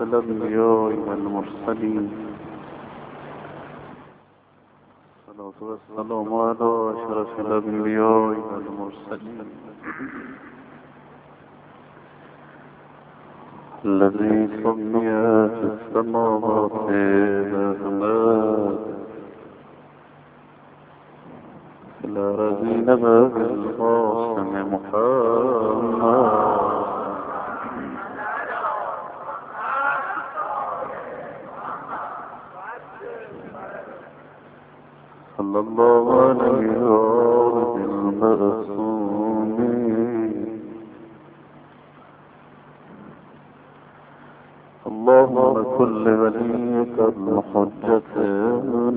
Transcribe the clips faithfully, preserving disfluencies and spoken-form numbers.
الأنبياء والمرسلين. الصلاة والسلام على أشرف الأنبياء والمرسلين الذي سميت السماوات بالرحمات الأراضين بالقاسم محمد صلى الله عليه وآله المعصومين. اللهم كل وليك الحجة من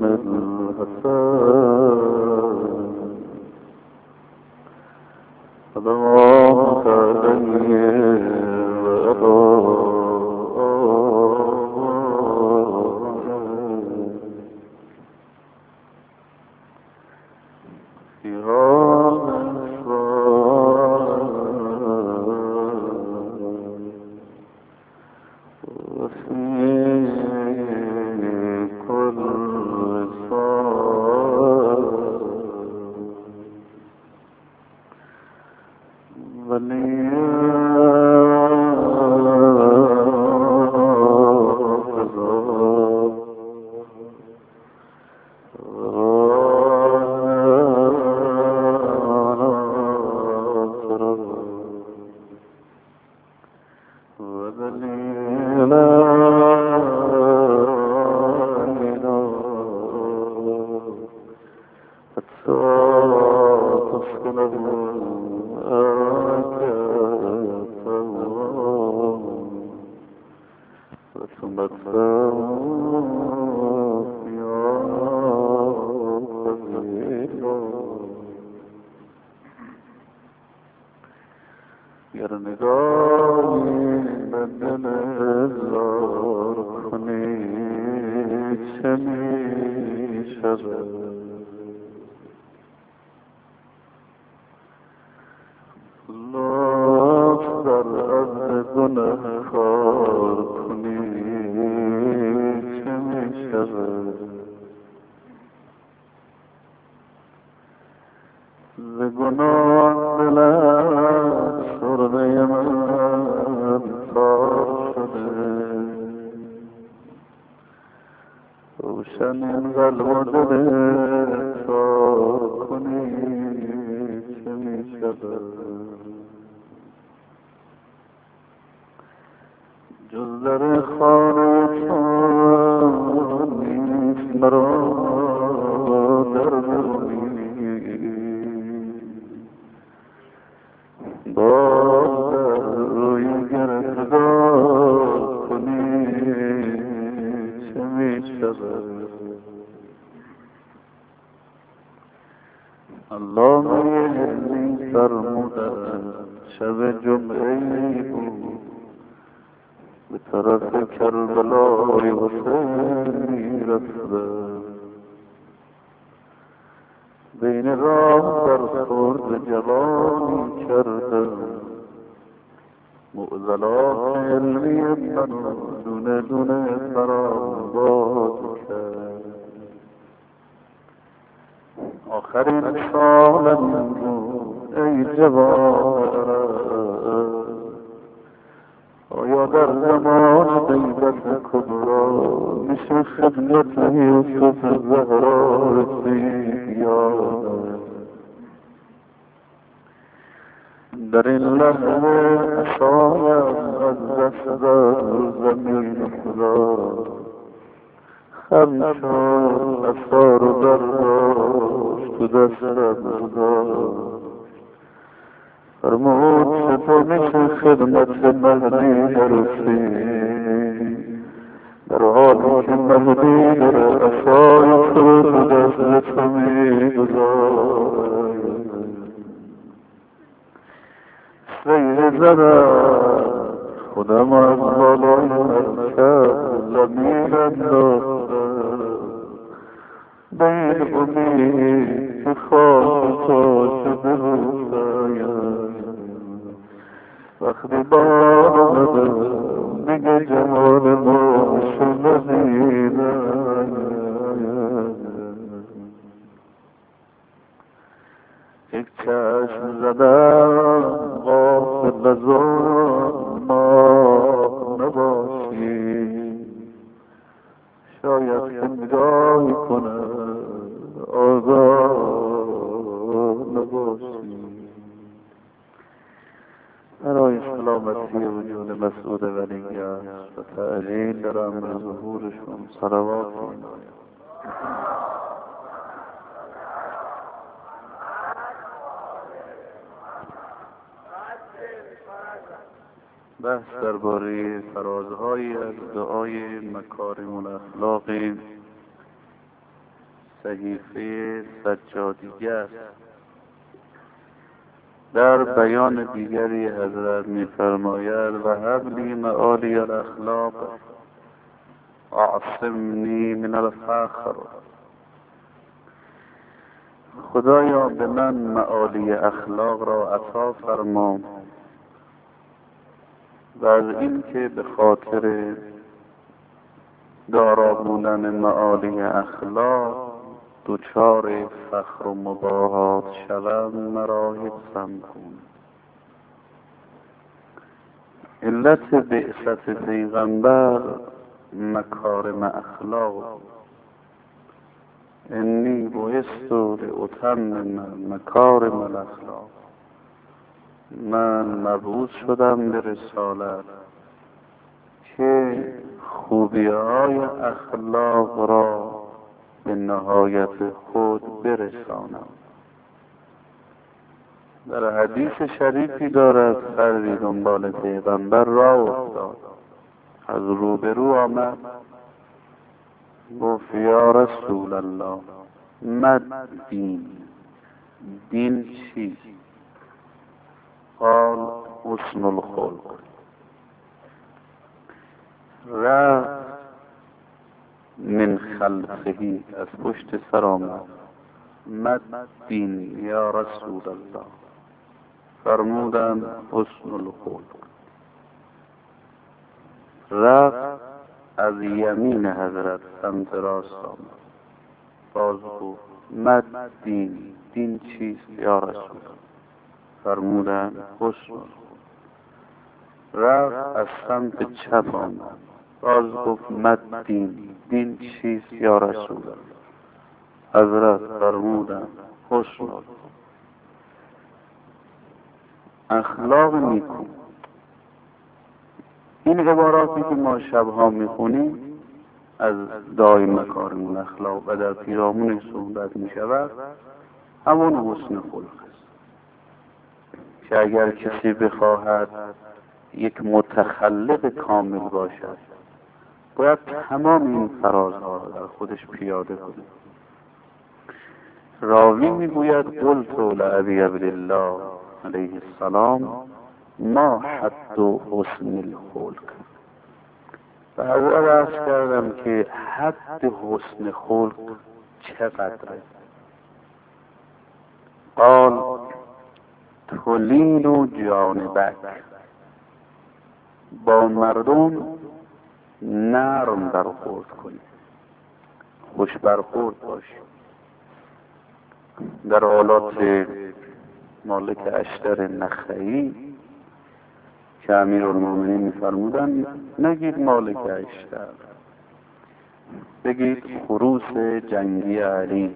الحسن اللهم عليه وقت باد اگه جمال ما شنیدن یک چشم زدن غافل از ما نباشی شاید که نگاهی کنه آگاه نباشی برای سلامتی وجود مسعود ولی است و تعجیل در امر ظهورشون صلوات می‌آید. بحث درباره فرازهایی از دعای مکارم الاخلاق صحیفه سجادیه است. در بیان دیگری حضرت می‌فرماید و هب لی معالی الاخلاق اعصمنی من الفخر. خدایا به من معالی اخلاق را عطا فرما و از این که به خاطر دارا بودن معالی اخلاق دچار فخر و مباهات شوم مرا حفظم کن. علت بعثت پیغمبر مکارم اخلاق. انی بعثت لاتمم مکارم الاخلاق. من مبعوث شدم به رسالت که خوبی‌های اخلاق را به نهایت خود برسانم. در حدیث شریفی دارد فردی دنبال پیغمبر راه افتاد، از روبرو آمد گفت یا رسول الله مد دین، دین چیست؟ قال حسن الخلق. رفت من خلفه از پشت سر آمد مد دین یا رسول الله، فرمودند حسن الخلق. رفت از یمین حضرت سمت راست آمد باز گفت مد دین، دین چیست یا رسول الله؟ فرمودند حسن. رفت از سمت چپ آمد باز گفت مد دین، دین چیست یا رسول الله؟ حضرت فرمودند حسن. اخلاق نیکو. این عباراتی که ما شبها میخونیم از دعای مکارم الاخلاق و در پیرامون صحبت میشود همون حسن خلق است که اگر کسی بخواهد یک متخلق کامل باشد باید تمام این فرازها را در خودش پیاده کند. راوی میگوید قلت لابی عبدالله علیه السلام ما حد حسن الخلق. و حضرت عرض کردم که حد حسن خلق چقدره؟ قال تلین جانبک، با مردم نرم برخورد کنی، خوش برخورد باشی. در حالات مالک اشتر نخعی که امیرالمومنین می‌فرمودند نگید مالک اشتر، بگید خروس جنگی علی.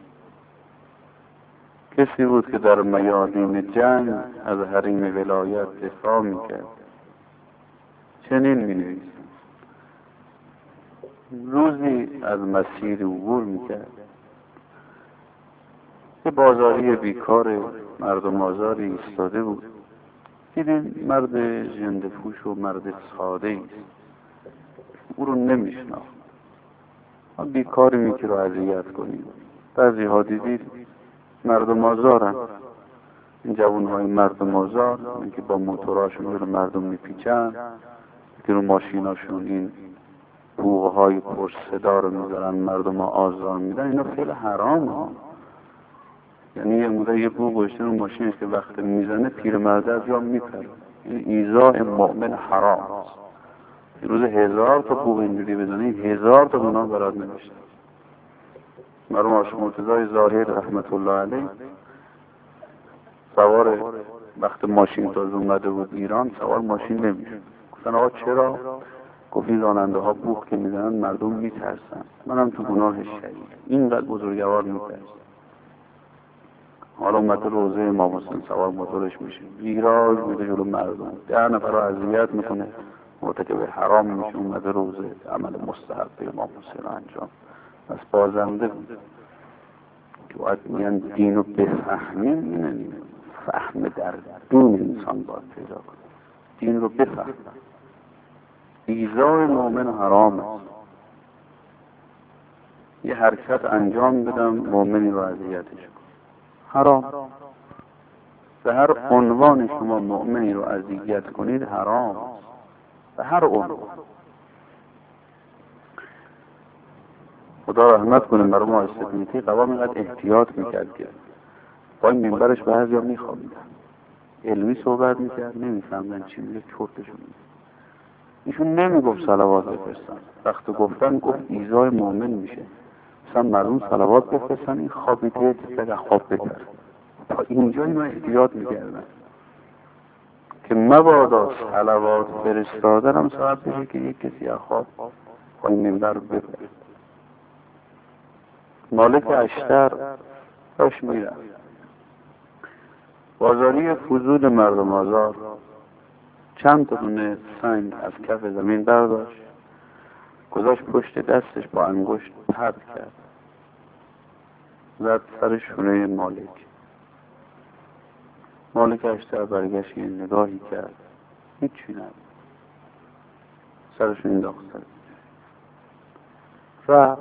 کسی بود که در میادین جنگ از حریم ولایت دفاع میکرد. چنین می‌نویسند روزی از مسیر عبور میکرد، یه بازاری بیکار مردم آزاری ایستاده بود. دیدین مرد ژنده پوش و مرد ساده ایست، او رو نمیشناخت. ما بیکاری می که رو اذیت کنیم. بعضی ها دیدید مردم آزارن، این جوان های مردم آزار که با موتوراشون رو مردم میپیچن، که رو ماشیناشون این بوغ های پرصدا رو میذارن مردم ها آزار میدن. اینا خیلی حرام ها. یعنی یه موقع یه بوغ گوشته رو ماشینش که وقت میزنه پیرمرده از جا میپره. این ایذاء مؤمن حرام است. روز هزار تا بوق اینجوری بزنید هزار تا گناه برات نمیشه. مرحوم آقا مرتضی زاهد رحمت الله علیه سوار وقت ماشین تازه اومده بود ایران سوار ماشین نمیشه. گفتن آقا چرا؟ گفت این راننده ها بوق که میزنن مردم میترسن، منم تو گناه شدید. اینقدر بزرگوار میترسن. حالا اومده روزه امام حسین سوار موتورش میشه ویراژ میده جلو مردم، ده نفر رو اذیت میکنه، مرتکب حرام میشه. اومده روزه عمل مستحب امام حسین انجام. پس بازنده بود که باید میگن دین رو بفهمیم، اینه فهم در دون انسان باید پیدا کنه. دین رو بفهم. ایذای مؤمن حرام است. یه حرکت انجام بدم مؤمنی رو اذیتش کنم حرام. به هر عنوان شما مؤمنی رو اذیت کنید حرام است. به هر عنوان. خدا رحمت کنه مرحوم آقای استقامتی قوام اینقدر احتیاط میکرد که با این منبرش بعضیا میخوابیدن، علمی صحبت میکرد نمیفهمدن چی میگه، چرتشون میگه. ایشون نمیگفت صلوات بفرستن، وقتی گفتن گفت ایذای مؤمن میشه. مثلا مردم صلوات بفرستن این خوابیده دیگه خواب بتر. تا اینجایی من احتیاط میکردن که مبادا صلوات فرستادن هم سبب بشه که یک کسی از خواب با این منبر بپره. مالک اشتر داشت میرفت بازاری فضول مردم آزار، چند تا دونه سنگ از کف زمین برداشت گذاشت پشت دستش، با انگشت پرت کرد، زد سر شونه مالک. مالک اشتر برگشت یه نگاهی کرد، هیچی نبود، سرشون انداخت رفت.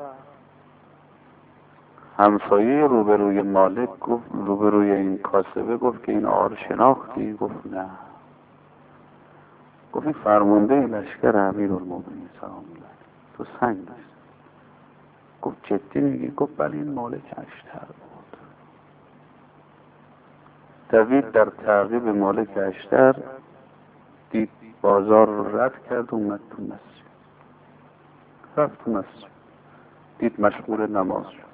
همسایه روبروی مالک گفت، روبروی این کاسبه گفت که این آر شناختی؟ گفت نه. گفت این فرمانده لشکر امیرالمومنین سلام الله تو سنگ داشت. گفت جدی میگی؟ گفت بله این مالک اشتر بود. دوید در تعقیب مالک اشتر، دید بازار رو رد کرد و اومد تو مسجد. رفت تو مسجد دید مشغول نماز شد.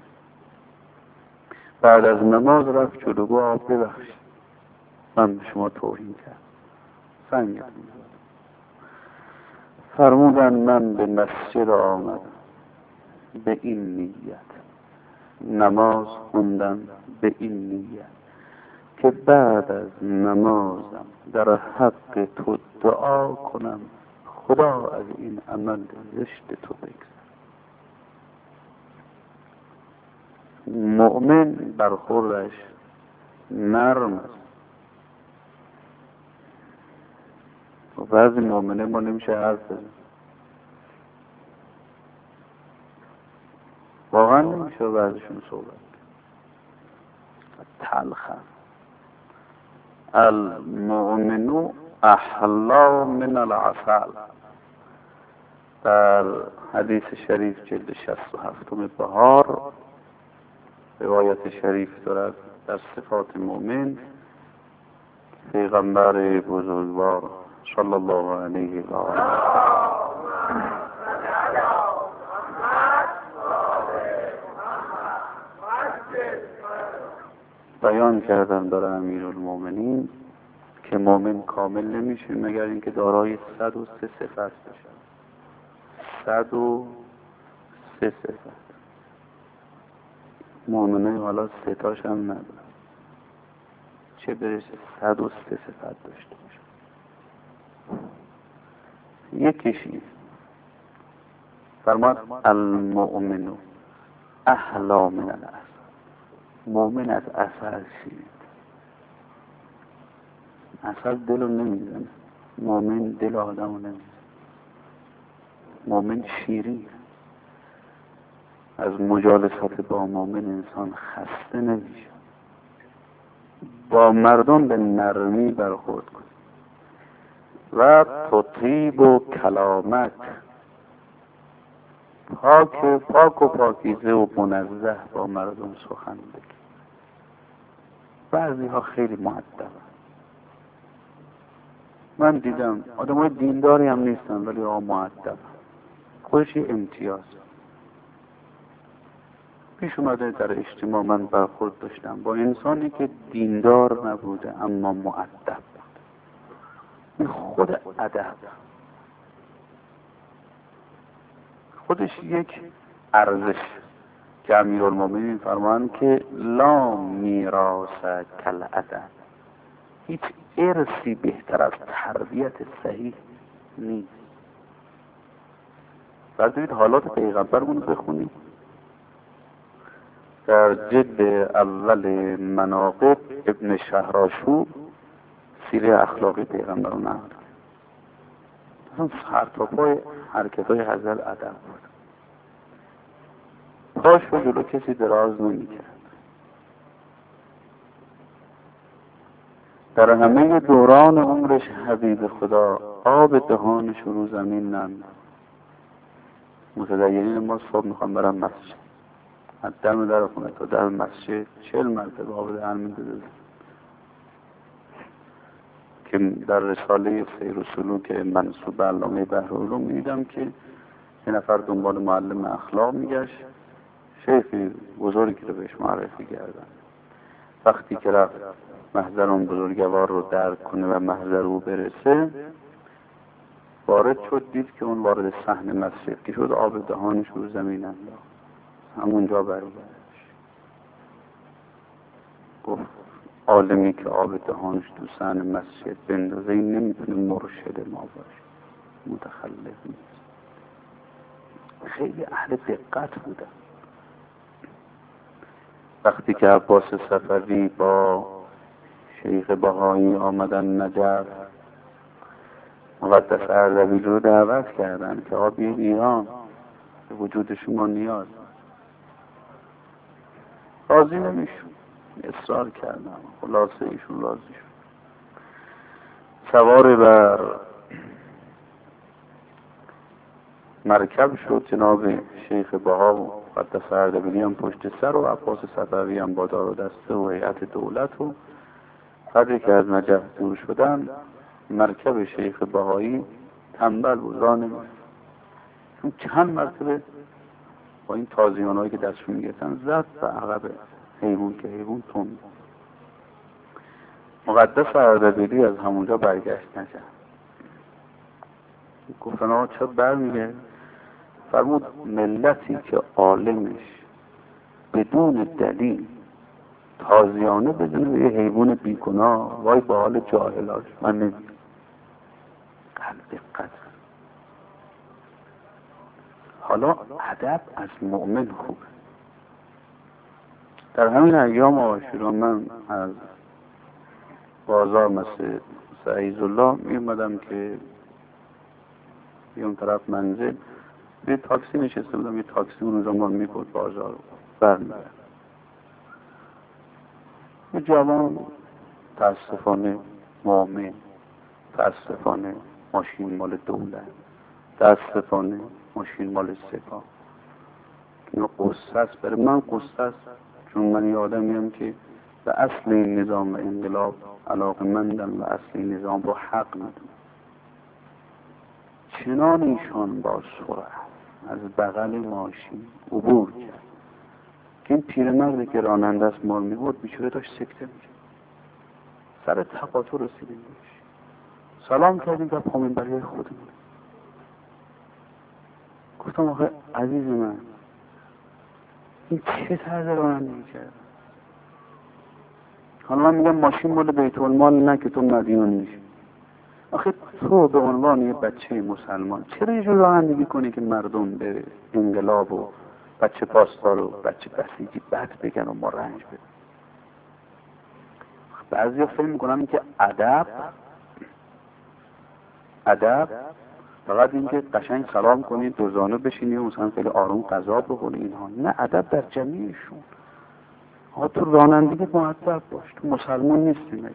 بعد از نماز رفت جلو گفت آب ببخشید من به شما توهین کردم، سنگ فرمودن من به مسجد آمدم به این نیت، نماز خوندم به این نیت که بعد از نمازم در حق تو دعا کنم خدا از این عمل زشت تو بگذر. مؤمن برخوردش نرم است. و بعضی مؤمنه ما نمیشه حرف بزن، واقعا نمیشه بعضیشون صحبت. تلخ المؤمن احلا من العسل. در حدیث شریف جلد شصت و هفتم بهار روایت شریف دارد در صفات مؤمن. پیغمبر بزرگوار صلی الله علیه و آله بیان کردن در امیرالمومنین که مؤمن کامل نمیشه مگر اینکه دارای صد و سه صفت بشه. صد و سه صفت. مؤمنه حالا سه تاش هم نداره، چه برسه صد و سه صفت داشته باشه. یکیشی فرماد المؤمن احلا من العسل. مؤمن از عسل شیرید. عسل دل رو نمیزنه، مؤمن دل آدم رو نمیزنه. مؤمن شیرین. از مجالست با مؤمن انسان خسته نمیشه. با مردم به نرمی برخورد کن و تطیب و کلامت، پاک پاک و پاکیزه و منزه با مردم سخن بگی. بعضی ها خیلی مؤدبن، من دیدم آدم های دینداری هم نیستن ولی آقا مؤدب، خودش یه امتیاز. پیش اومده در اجتماع من برخورد داشتم با انسانی که دیندار نبوده اما مؤدب بود. این خود ادب خودش یک ارزش که امیرالمومنین فرمان که لا میراث کالادب، هیچ ارثی بهتر از تربیت صحیح نیست. بذارید حالات پیغمبرمون بخونیم. در جلد اول مناقب ابن شهرآشوب سیره اخلاقی پیغمبر رو نقل کرد. هر تا پای حرکت‌های حضرت ادب بود. پاش رو جلو کسی دراز نمی‌کرد. در همه دوران عمرش حبیب خدا آب دهانش رو زمین نند. متدینین ما صبح میخوام برم مسجد، از دم در خونه تا در مسجد چهل مرتبه آب دهن می‌دوزه. که در رساله سیر و سلوک منسوب به علامه بحرالعلوم می‌دیدم که یه نفر دنبال معلم اخلاق میگشت، شیخی بزرگی رو بهش معرفی کردن. وقتی که رفت محضر اون بزرگوار رو درک کنه و محضر او برسه، وارد شد دید که اون وارد صحن مسجد که شد آب دهانش رو زمین انداخت. همونجا برگشت گفت عالمی که آب دهانش تو صحن مسجد بندازه این نمیتونه مرشد ما باشه، متخلف نیست. خیلی اهل دقت بودن. وقتی که عباس صفوی با شیخ بهایی آمدن نجف، مقدس اردبیل رو دعوت کردن که آب ایران به وجود شما نیاز. راضی نمیشون، اصرار کردن. خلاصه ایشون راضی شد. سوار بر مرکب شد. جناب شیخ بها و مقدس اردبیلی هم پشت سر و عباس صفوی هم با دار و دسته و هیئت دولت. و قدری که از نجف دور شدن، مرکب شیخ بهایی تنبل بود، راه نمی‌رفت. چون چند مرتبه با این تازیانهایی که دستشون میگرفتن زد به عقب حیوان که حیوان تند. مقدس اردبیلی از همونجا برگشت نجف. گفتن آقا چرا برمیگه؟ فرمود ملتی که عالمش بدون دلیل تازیانه بدونه به یه حیوان بیگناه، وای با حال جاهلاش. من نمیدونم. قلب دقت. حالا ادب از مؤمن خوبه. در همین ایام عاشورا من از بازار مثل سعید الله می اومدم که اون طرف منزل به تاکسی نشسته بودم. یه تاکسی اونجا ما میبرد بازار رو برمیگرد. یه جوان تاسفانه مؤمن، تاسفانه ماشین مال دولت، تاسفانه ماشین مال سپاه. اینو قصه است. برای من قصه است، چون من یه آدمیم که به اصل این نظام و انقلاب علاقه‌مندم و اصل این نظام رو حق میدونم. چنان ایشان با سرعت از بغل ماشین عبور کرد که این پیرمردی که راننده است مال میبرد بیچاره داشت سکته میکرد. سر تقاطع رسیدیم بهش، سلام کردیم که پامین برای خودمون. گفتم آخه عزیز من این چه طرز رانندگی کرد؟ حالا من میگم ماشین مال بیت المال نه که تو مدیون میشی. آخه تو به عنوان یه بچه مسلمان چرا یه جور رانندگی کنی که مردم به انقلاب و بچه پاسدار و بچه بسیجی بد بگن و ما رنج بدن؟ بعضی ها فکر میکنن که ادب ادب فقط این که قشنگ سلام کنید دوزانه بشینی و مثلا خیلی آروم غذا بخوری اینها. نه، ادب در جمیعشون. ها تو رانندگی مؤدب باش. تو مسلمان نیستی مگه؟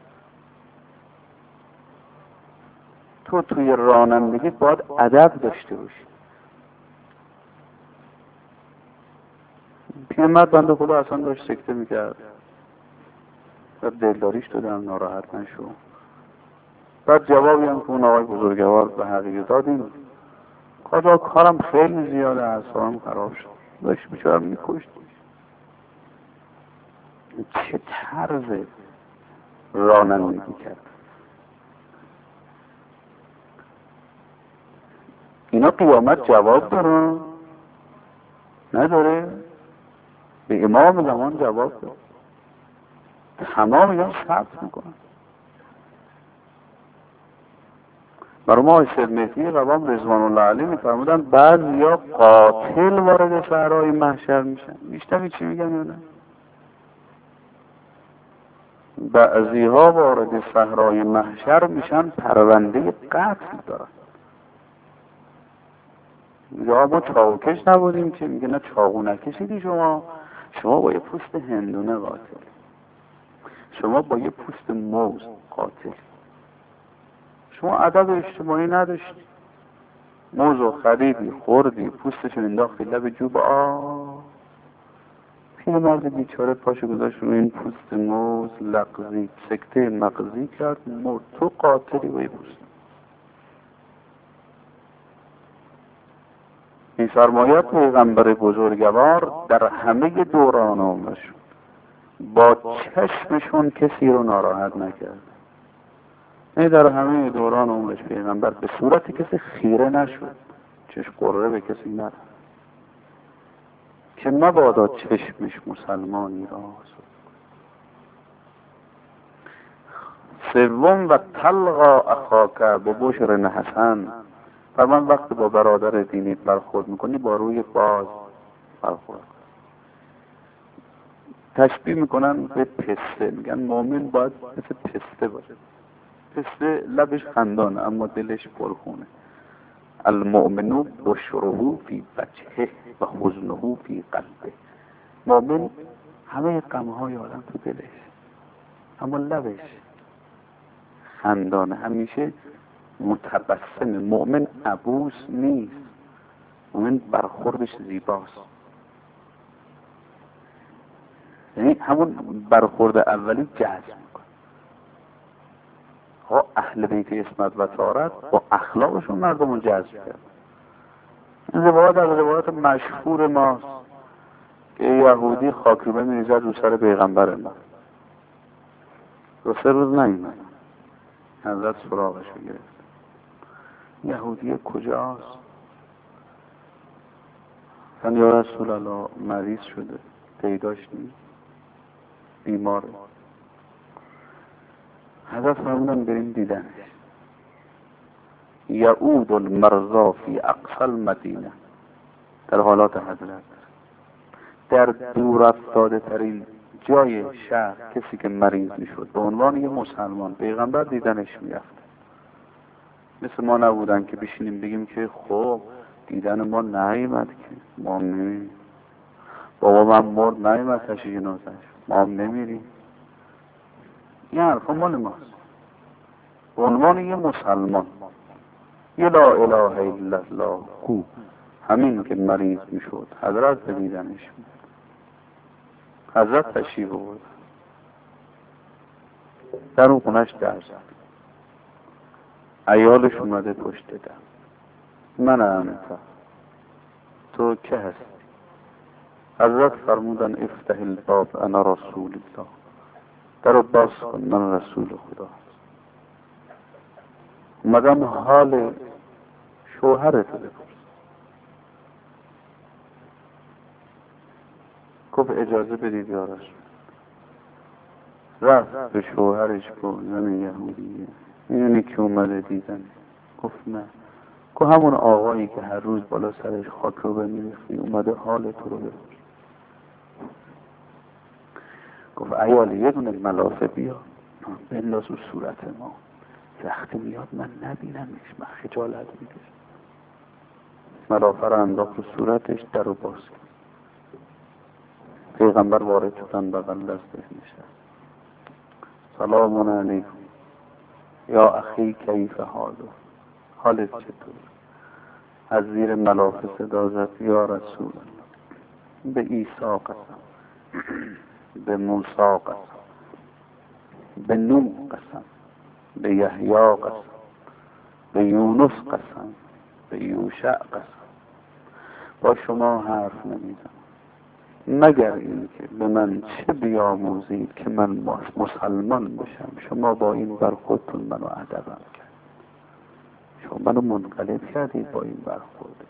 تو توی رانندگی باید ادب داشته باشی. پیرمرد بنده خدا اصلا داشت سکته میکرد. در دلداریش دادم ناراحت نشو. بعد جوابی هم که اون آقای بزرگوار به حقیقی دادیم، کجا کارم خیلی زیاده، اعصابم خراب شد، داشت بیچارم میکشت. چه طرز رانندگی کرد. اینا قیامت جواب دارن؟ نداره. به امام زمان جواب داره. تمام اینا ثبت میکنن. برای ما سید مهدی قوام رضوان الله علیه میفرمودن بعضیا قاتل وارد صحرای محشر میشن. میشنوید چی میگن یا نه؟ بعضیها وارد صحرای محشر میشن پرونده قتل دارن. یا ما چاوکش نبودیم که میگه نه چاقو نکشیدی شما، شما با یه پوست هندونه قاتل، شما با یه پوست موز قاتل، شما ادب اجتماعی نداشتی، موزو خریدی خوردی پوستشو انداختی لب جوب آه پیرمرد بیچاره پاشو گذاشت روی این پوست موز لغزید، سکته مغزی کرد، مرد. تو قاتلی با یه پوست. می‌فرماید پیغمبر بزرگوار در همه دوران عمرشون با چشمشون کسی رو ناراحت نکرد. نه در همه دوران عمرش پیغمبر به صورت کسی خیره نشد، چشم قره به کسی نداد که مبادا چشمش مسلمانی را سد. سوم و تلقا اخاک با بشر حسن. فرمان وقت با برادر دینیت برخورد میکنی با روی باز برخورد. تشبیه میکنن به پسته، میگن مؤمن باید مثل پسته باشه. پسته لبش خندانه اما دلش پرخونه. المؤمن بشره فی وجهه و حزنه فی قلبه. مؤمن همه غمهای آدم تو دلش اما لبش خندانه، همیشه متبسم. مؤمن عبوس نیست، مؤمن برخوردش زیباست. یعنی همون برخورد اولی جذب میکنه. ها اهل بیت عصمت و طهارت با اخلاقشون مردمون جذب کرد. این روایت از روایت مشهور ماست که یهودی خاکروبه میریزد رو سر پیغمبر ما. دو سه روز نیومد، حضرت سراغش رو گرفت. یهودی کجاست؟ من یا رسول الله مریض شده، پیداش نیست، بیماره. حضرت فرمودن بریم دیدنش. یعود المرضا فی اقصى المدینه. در حالات حضرت در دور افتاده ترین جای شهر کسی که مریض میشد به عنوان یه مسلمان پیغمبر دیدنش میرفت. مثل ما نبودن که بشینیم بگیم که خب دیدن ما نیامد که ما نمیریم، بابا من مرد نیامد تشریح جنازه‌اش ما هم نمیریم. این حرفا مال ماست. به عنوان یه مسلمان یه لا اله الا الله کو همین که مریض میشد حضرت به دیدنش میرفت. حضرت تشریف بود در اون خونش در زد. عیالش اومده پشت در. من انت، تو که هستی؟ حضرت فرمودن افتح الباب انا رسول الله. در رو باز کن من رسول خدا. اومدم حال شوهرت بپرس. گفت اجازه بدید یا رسول. رفت به شوهرش گفت زن یهودیه میدونی که اومده دیدن؟ گفت نه. گفت همون آقایی که هر روز بالا سرش خاک رو بمیرختی اومده حال تو رو بپرس. گفت عیال یه دونه ملافه بیا بنداز رو صورت ما، وقتی میاد من نبینمش، من خجالت میکشم. ملافه رو انداخت رو صورتش، در رو باز کرد. پیغمبر وارد شدن بغل دستش نشست. سلام علیکم یا اخی کیف حالو، حالت چطور؟ از زیر ملافه صدا زد یا رسول الله، به عیسی قسم، به موسی قسم، به نوح قسم، به یحیی قسم، به یونس قسم، به یوشع قسم، با شما حرف نمیزنم مگر این که به من چه بیاموزید که من مسلمان بشم. شما با این برخوردتون منو ادبم کرد، شما منو منقلب کردید با این برخورد.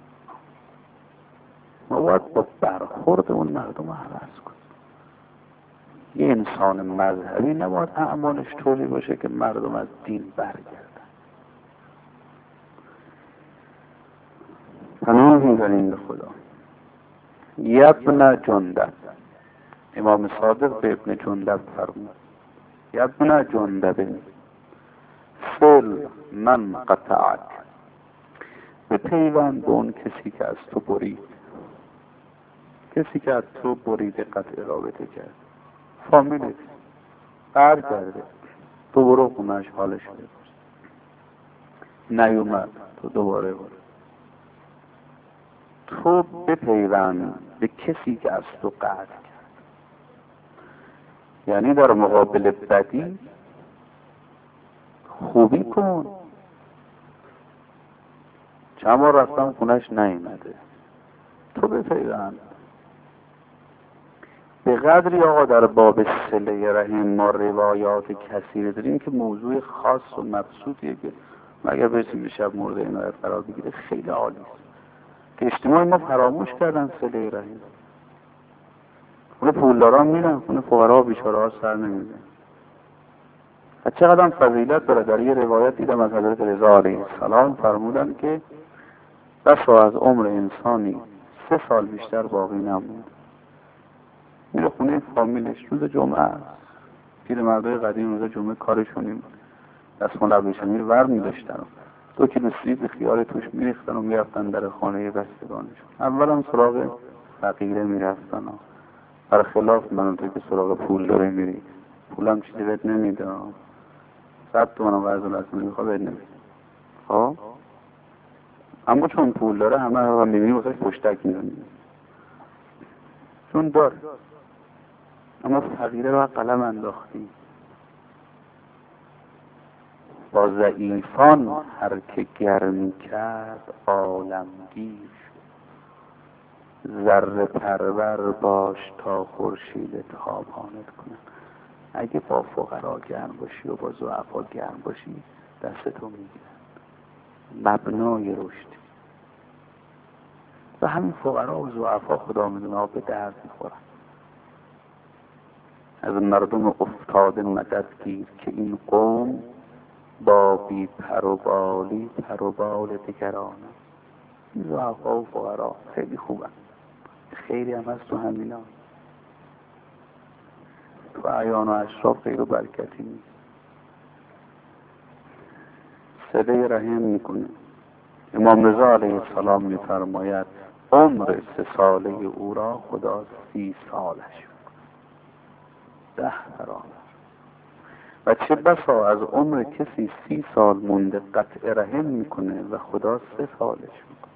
ما باید با برخورد اون مردم عوض کنیم. یه انسان مذهبی نباید اعمالش طوری باشه که مردم از دین برگردن. پناه می‌بریم به خدا. یبن جندب، امام صادق به ابن جندب فرمود یبن جندب فل من قطعک، به پیوند به اون کسی که از تو برید، کسی که از تو برید قطع رابطه کرد، فامیلت برگرده، تو برو خونش حالش بپرس، نیومد تو دوباره برو. تو بپیوند به کسی که از تو قطع کرد، یعنی در مقابل بدی خوبی کن. چند بار رفتم خونش نیامده، تو بپیوند. به قدری آقا در باب صله رحم ما روایات کثیره داریم که موضوع خاص و مبسوطیه که مگر برسیم به شب مورد عنایت قرار بگیره خیلی عالی است که اجتماع ما فراموش کردن صله رحم. خونه پولداران میرن، خونه فقرا و بیچاره ها سر نمیزن. چقدر فضیلت داره. در یه روایت دیدم از حضرت رضا علیه السلام فرمودن که بسا از عمر انسانی سه سال بیشتر باقی نموند، میره خونه فامیلش، روز جمعه است. پیرمردای قدیم روز جمعه کارشونیم دستمال ابریشمی رو ور می‌داشتن، دو کیلو سیب خیار توش میریختن و میرفتن در خانه بستگانشون. اولا سراغ فقیره میرفتن، برخلاف من تو که سراغ پول داره میری، پولم چیزی بهت نمیده، صد تومن وضع لازم میخواه بهت نمیده. خب اما چون پول داره همه هم میبینی واسه پشتک میزنی، چون داره. اما فقیره را قلم انداختی. با ضعیفان هر که گرمی کرد عالمگیر، ذره پرور باش تا خورشید تابانت کنه. اگه با فقرا گرم باشی و با ضعفا گرم باشی دستتو میگیرن. مبنای رشد و همین فقرا و ضعفا خدا میدونه به درد میخورن. از مردم افتاده مدد گیر که این قوم با بی پر و بالی پر و بال دیگرانه. ضعفا و فقرا خیلی خوبن، خیلی هم هست تو همینا. تو اعیان و اشراف خیر و برکتی نیست. صله رحم میکنه. امام رضا علیه السلام میفرماید عمر سه ساله او را خدا سی سالش ده برابر. و چه بسا از عمر کسی سی سال مونده قطع رحم میکنه و خدا سه سالش میکنه.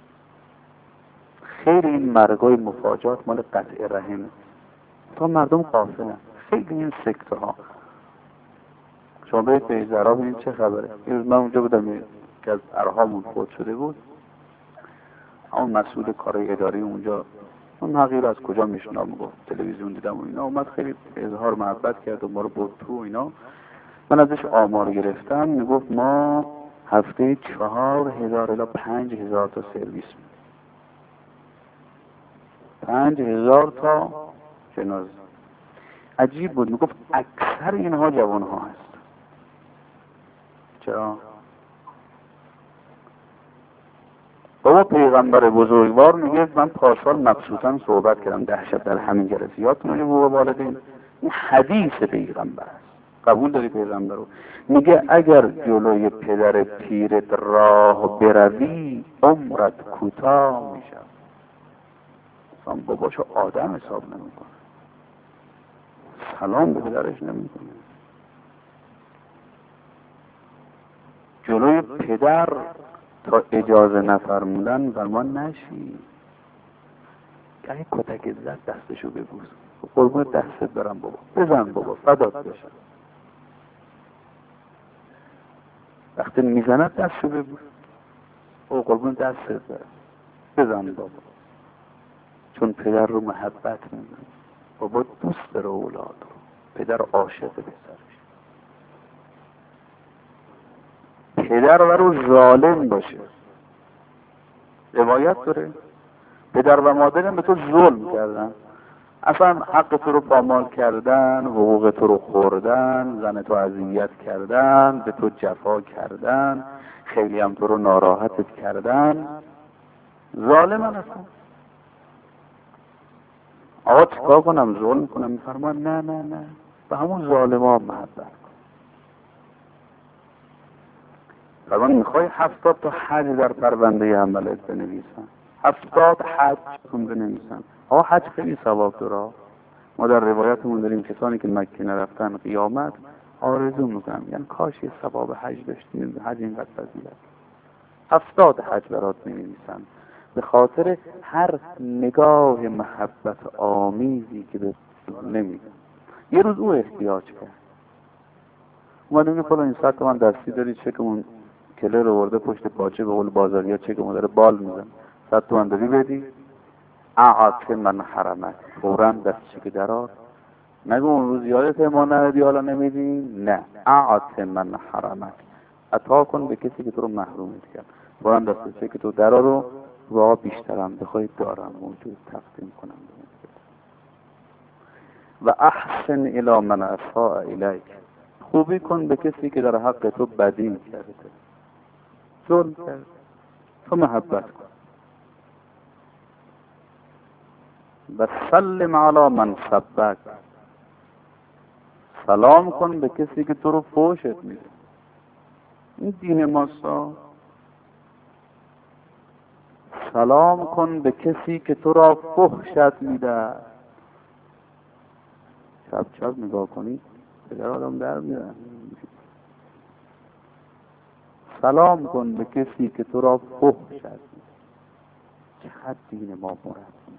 خیلی این مرگای مفاجات مال قطع رحم تا مردم غافلن. خیلی این سکته ها شما برید به ازرا ببینید چه خبره. یه روز من اونجا بودم که از ارهامون فوت شده بود، اون مسئول کارهای اداری اونجا، اون حقیر از کجا میشنم، گفت تلویزیون دیدم و اینا، اومد خیلی اظهار محبت کرد و ما رو برد تو و اینا. من ازش آمار گرفتم، میگفت ما هفته چهار هزار الی پنج هزار تا سرویس میدیم، پنج هزار تا جنازه. عجیب بود، میگفت اکثر اینها جوان ها هست. چرا؟ بابا پیغمبر بزرگوار میگه من پارسال مبسوطاً صحبت کردم ده شب در همین جلسه، یادتونه بابا والدین؟ این حدیث پیغمبر است. قبول داری پیغمبر رو؟ میگه اگر جلوی پدر پیرت راه بروی عمرت کوتاه میشه. اصلا باباشو آدم حساب نمیکنه، سلام به پدرش نمیکنه. جلوی پدر تا اجازه نفرمودن بر ما نشی. اگه کتک زد دستشو ببوس، قربون دستت برم بابا، بزن بابا، فدات بشم. وقتی میزند دستشو ببوس. او قربون دست بزن بابا، چون پدر رو محبت میکنه. بابا دوست داره اولاد رو، پدر عاشق پسرش. پدر برو ظالم باشه، روایت داره پدر و مادرم به تو ظلم کردن، اصلا حق تو رو پامال کردن، حقوق تو رو خوردن، زن تو اذیت کردن، به تو جفا کردن، خیلی هم تو رو ناراحتت کردن، ظالمن. اصلا آقا چیکار کنم؟ ظلم کنم؟ میفرمان نه نه نه، به همون ظالما محبت کن. فرمان میخوای هفتاد تا حج در پرونده عملت بنویسن، هفتاد حج کن بنویسن. آقا حج خیلی ثواب داره. ما در روایتمون داریم کسانی که مکه نرفتن قیامت آرزو میکنم، یعنی کاش یه ثواب حج داشتیم، حج اینقدر فضیلت. هفتاد حج برات می‌نویسن به خاطر هر نگاه محبت آمیزی که به نمیدن. یه روز او احتیاج کرد، اومد میگه فلان این صد تومن دستی داری، چکمون کله رو ورده پشت پاچه، به قول بازاریا چکمون داره بال میزن، صد تومن داری بدی. اعاط من حرمک، فوراً دست چک درار. نگو اون روز یادت ما ندادی حالا نمیدی، نه، اعاط من حرمک، عطا کن به کسی که تو رو محرومت کرد. فوراً دست چک تو درار رو واقعا بیشترم بخوای دارم موجود تقدیم کنم. و احسن الی من اساء الیک، خوبی کن به کسی که در حق تو بدی کرده، ظلم کرد، تو محبت کن. و سلم علی من سبک، سلام کن به کسی که تو رو فحشت میده. این دین ماستا. سلام کن به کسی که تو را فحشت میده. چپ چپ نگاه کنی پدر آدم در میرن. سلام کن به کسی که تو را فحشت میده. چقدر دین ما مرتب.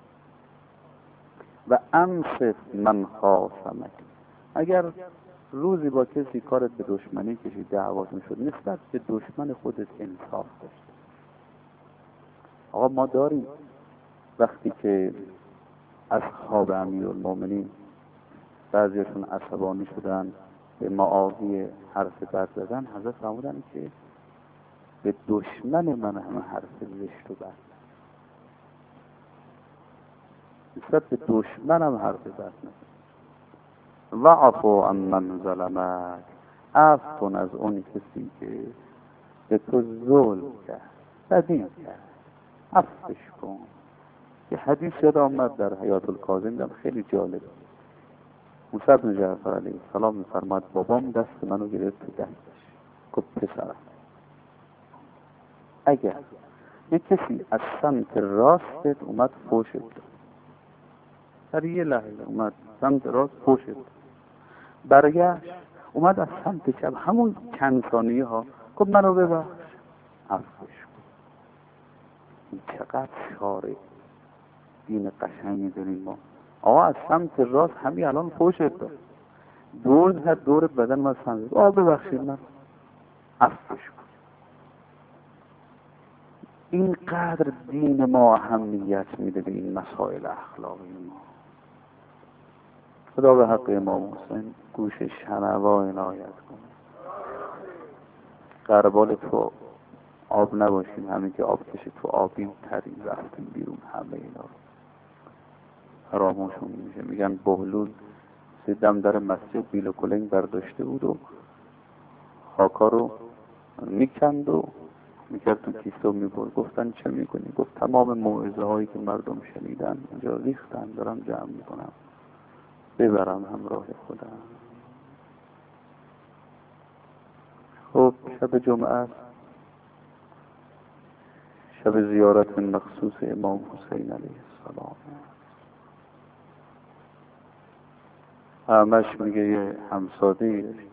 و انصف من خاصمک، اگر روزی با کسی کارت به دشمنی کشید، دعواتون شد، نسبت به دشمن خودت انصاف داشت. آقا ما داریم وقتی که اصحاب امیرالمومنین بعضیشون عصبانی شدن، به معاویه حرف بد زدن، حضرت فرمودن که به دشمن من همه حرف زشت و بد، نسبت به دشمنم حرف بد نزن. وعفو عن من ظلمک، عفو کن از اون کسی که به تو ظلم کرد، بدی کرد، عفوش کن. یه حدیث یاد آمد در حیات الکاظم، دم خیلی جالب. موسی بن جعفر علیه السلام میفرماد بابام دست منو گرفت تو دستش، گفت پسرم اگر یه کسی از سمت راستت اومد فحشت داد، در یه لحظه اومد سمت راست فحشت داد، برگشت اومد از سمت چپ، همون چند ثانیه ها گفت منو ببخش، عفوش کن. این چقدر شاره دین قشنگی داریم ما. آقا از سمت راست همین الان فحشت داد، دور زد دور بدن ما سمت، آقا ببخشید من، عفوش کن. اینقدر دین ما اهمیت میده به این مسائل اخلاقی ما. خدا به حق امام حسین گوش شنوا عنایت کنه. قربال تو آب نباشیم، همین که آب کشید تو آبیم ترین رفتیم بیرون، همه اینا رو فراموشون میشه. میگن بهلول سیدم در مسجد بیل و کلنگ برداشته بود و خاکا رو میکند و میکرد تو کیسه و میبرد. گفتن چه میکنی؟ گفت تمام موعظه هایی که مردم شنیدن اینجا ریختن، دارم جمع میکنم ببرم همراه خودم. خب شب جمعه است، شب زیارت مخصوص امام حسین علیه السلام. همش میگه یه همساده‌ای داشت،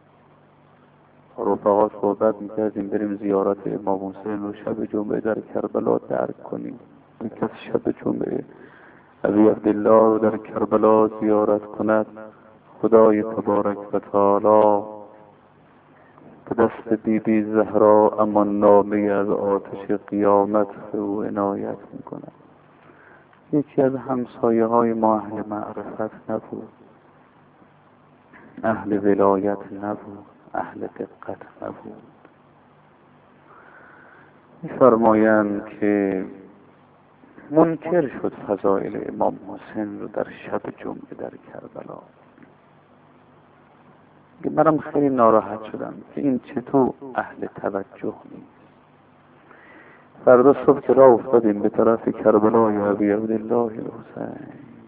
رفقا صحبت میکردیم بریم زیارت امام حسین رو شب جمعه در کربلا درک کنیم. یکی از شب جمعه ابی عبدالله رو در کربلا زیارت کند، خدای تبارک و تعالی به دست بی بی زهرا امان نامه از آتش قیامت به او عنایت میکنم. یکی از همسایه های ما اهل معرفت نبود، اهل ولایت نبود، اهل دقت نبود. می‌فرمایند که منکر شد فضائل امام حسین رو در شب جمعه در کربلا. منم خیلی ناراحت شدم که این چطور اهل توجه نیست. فردا صبح که راه افتادیم به طرف کربلای ابی عبدالله الحسین،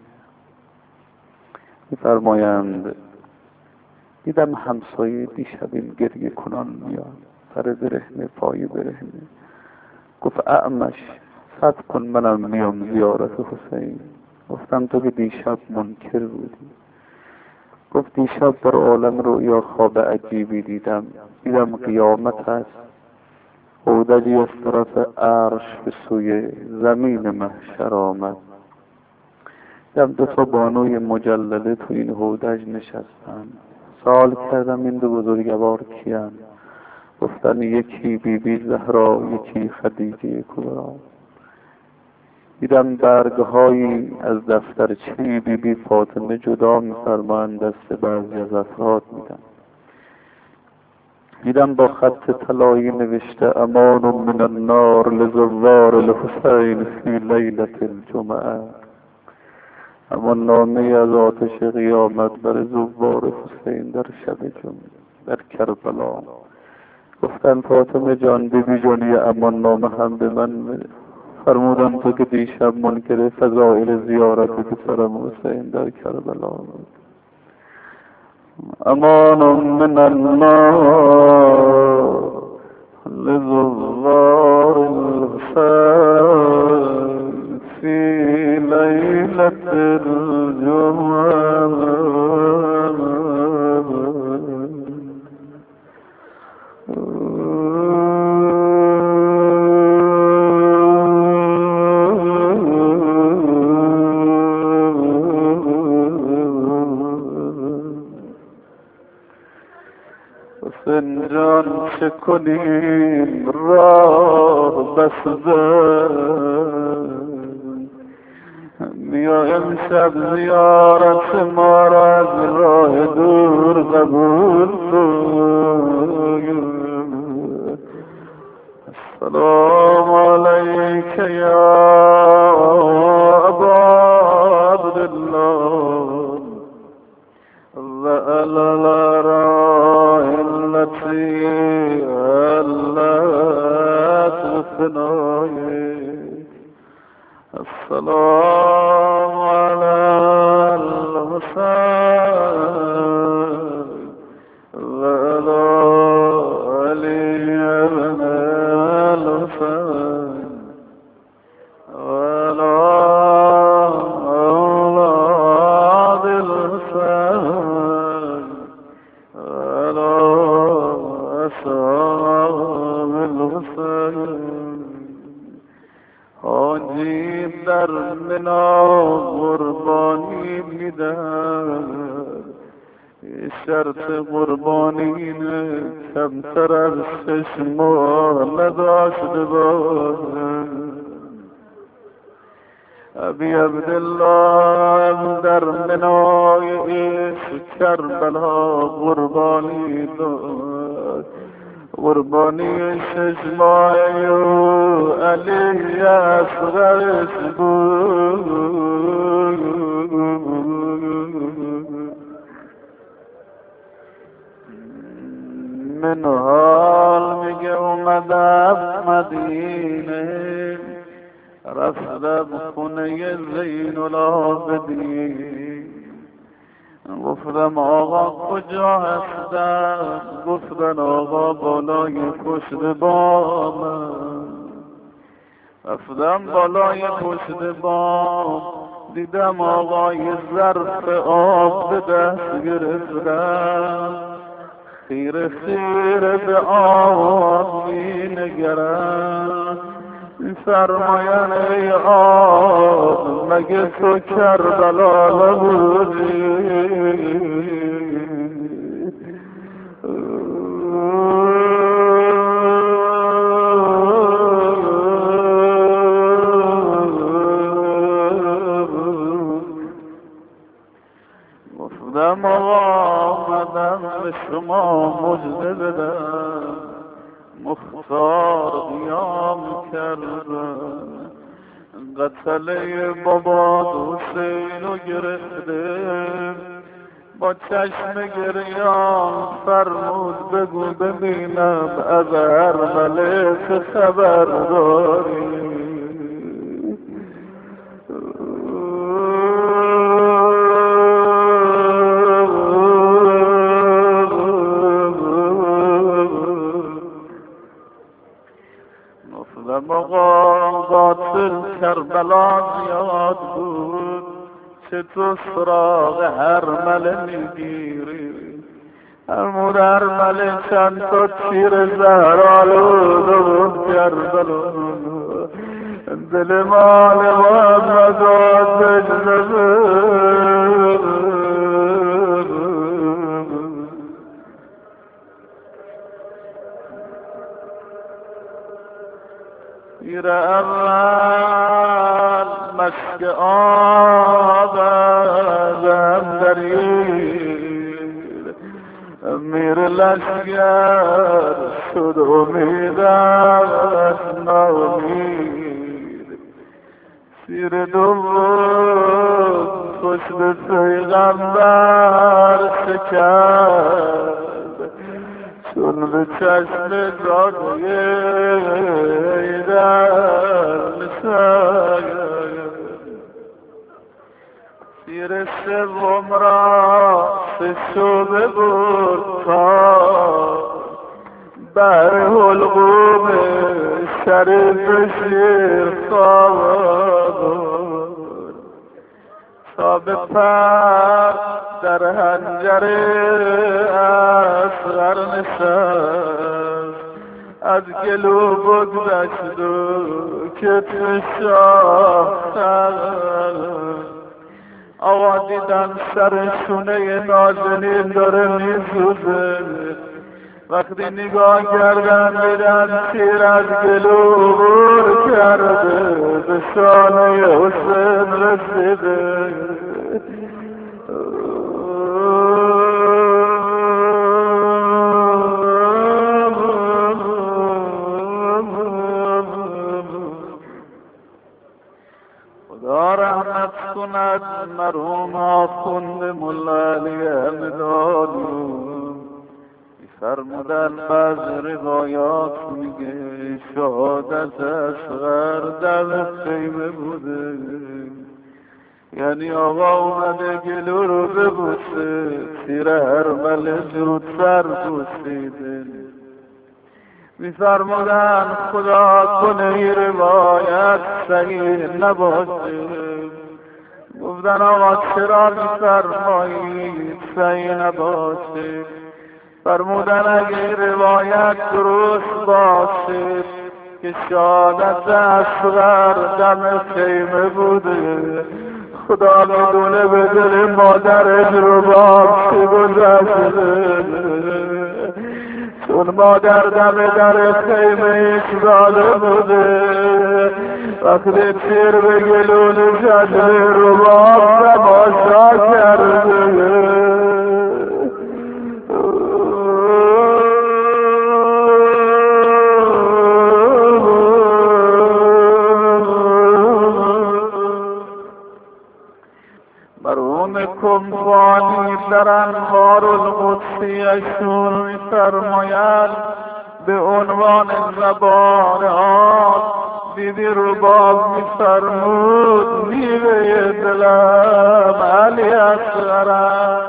می‌فرمایند دیدم همسایه دیشبیم گریه کنان میاد، سر برهنه، پای برهنه. گفت اعمش صبر کن منم میام زیارت حسین. گفتم تو که دیشب منکر بودی. گفت دیشب در عالم رؤیا خواب عجیبی دیدم. دیدم قیامت هست، هودجی از طرف عرش به سوی زمین محشر آمد. دیدم دو تا بانوی مجلله تو این هودج نشستن. سوال کردم این دو بزرگوار کیان؟ گفتن یکی بی بی زهرا، یکی خدیجه کبرا. دیدم برگهایی از دفترچه بی بی فاطمه جدا می‌فرمایند، دست بعضی از افراد میدن. دیدم با خط طلایی نوشته امان من النار لزوار الحسین فی لیلة الجمعه. امان نامه از آتش قیامت بر زوار حسین در شب جمعه در کربلا. گفتن فاطمه جان بی بی جانی امان نامه هم به من بده. فرمودن تو که دیشب منکر فضائل زیارت پسرم حسین در کربلا بود. امان من النار لزوار الحسین فی لیلة الجمعه. جان چه کنیم راه بسته، بیا امشب زیارت ما را از راه دور قبول کن. السلام علیک یا ابا عبدالله و علی الارواح التي علت بفنایک. السلام علی الحسین و علی علی بن الحسین و علی اولاد الحسین و علی اصحاب الحسین. حاجی در منا قربانی میدن، شرط قربانی کمتر از شش ماه نداشته باشه. ابی عبدالله در منای عشق کربلا قربانی داد. قربانی شش ماهی و علی اصغرش بود. من حال میگه اومدم مدینه، رفتم خونه زین العابدین. گفتم آقا کجا هستم؟ گفتن آقا بالای پشت بام. رفتم بالای پشت بام، دیدم آقا یه ظرف آب به دست گرفتم. خیره خیره به آب می نگرم. فرماین ای آب مگه تو کربلا نبودی؟ شما مجده بدم مختار قیام کردن قتله بابا حسینو گرفته با چشم گریان فرمود بگو ببینم از ارمله چه خبر داری نفل آقا قاتل کربلا زیاد بود چه تو سراغ هرمله میگیری فرمود هرمله چند تا تیر زهرآلود بود کربلا دل مال باز نداد بجنبه تیر اول مشک آب ازم درید میر لشگر شد امیدم ناامید تیر دوم پشت پیغمبر شکست چون به چشم جادوی در نشاید تیر سوم را سه شعبه برد تا بر حلقوم شریف شیر خوابد تا به پر در حنجره اصغر نشست از گلو بگذشت و کتف شاه آقا دیدم سر شونه نازنین داره میسوزه وقتی نگاه کردن دیدن تیر از گلو عبور کرده به شانه حسین رسیده خدا رحمت کند مرحوم آخوند ملا علی همدانی فرمودن بعض روایات میگه شهادت اصغر دم خیمه بوده یعنی آقا اومده گلو رو ببوسه تیر هرمله زودتر بوسیده میفرمودن خدا کنه این روایت صحیح نباشه گفتن آقا چرا میفرمایید صحیح نباشه فرمودن اگه روایت درست باشه که شهادت اصغر دم خیمه بوده خدا میدونه به دل مادرش رباب چی گذشته چون مادر دم در خیمه ایش زاده بوده وقتی تیر به گلو نشد رباب تماشا کرده کمپانی در انوار القدسیشون می‌فرماید به عنوان زبان آن بیبی رباب می‌فرمود میوه دلم علی اصغرم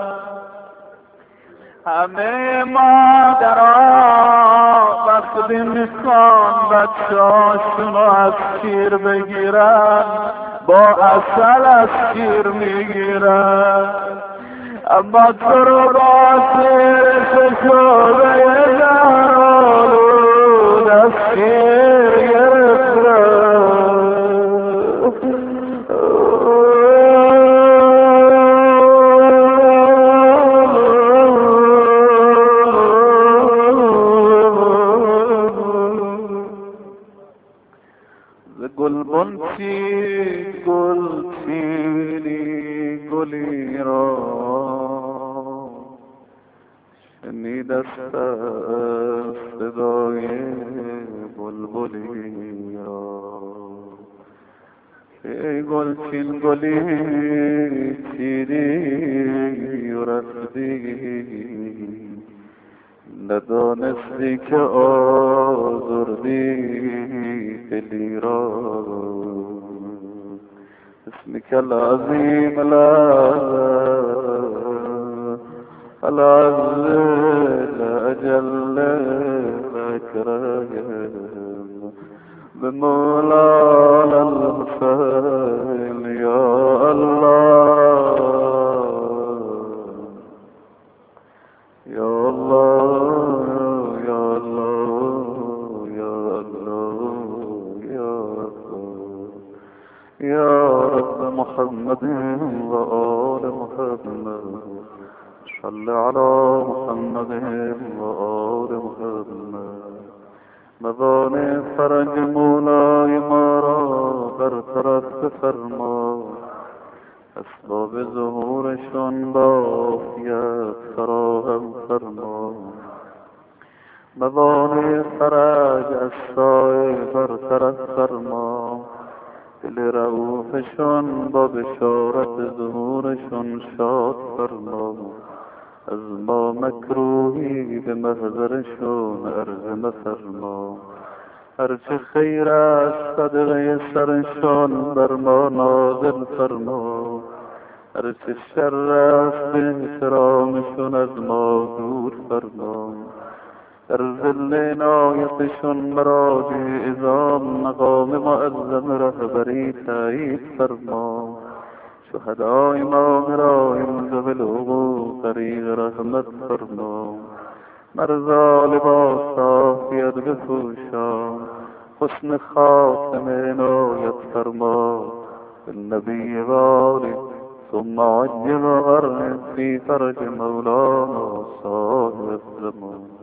همه مادرها وقتی میخوان بچه‌هاشون از شیر بگیرن با عسل از شیر میگیرن اما تو رو با شیر شده زهرآلود از شیر گرفتن گلبن چی گل چینی گلی را می دست از صدای بلبلی را ای گلچین گلی چیدی و رفتی ندانستی که آزردی دلی را اسمك العظيم العز العز الأجل الأكرم بمولانا الحسين يا الله يا الله يا الله يا الله يا الله يا رب محمد وآل محمد صل على محمد وآل محمد مباني فرج مولای ما را برطرف بفرما اسباب ظهورشان با عافیت فراهم فرما مباني فرج السای برطرف فرما دل رؤوفشان با بشارت ظهورشان شاد فرما از ما مکروهی به محضرشون عرض مفرما هرچه خیر است صدقه سرشان بر ما نازل فرما هرچه شر است به احترامشون از ما دور فرما در ظل عنایتشون مراجع اعظام مقام معظم رهبری تایید فرما شهدای ما مرائم ذوی الحقوق طریق رحمت فرما مرزا لباس عافیت بپوشان حسن خاتمه عنایت فرما بالنبی و آله ثم عجل وغرق في فرج مولانا صاحب الزمان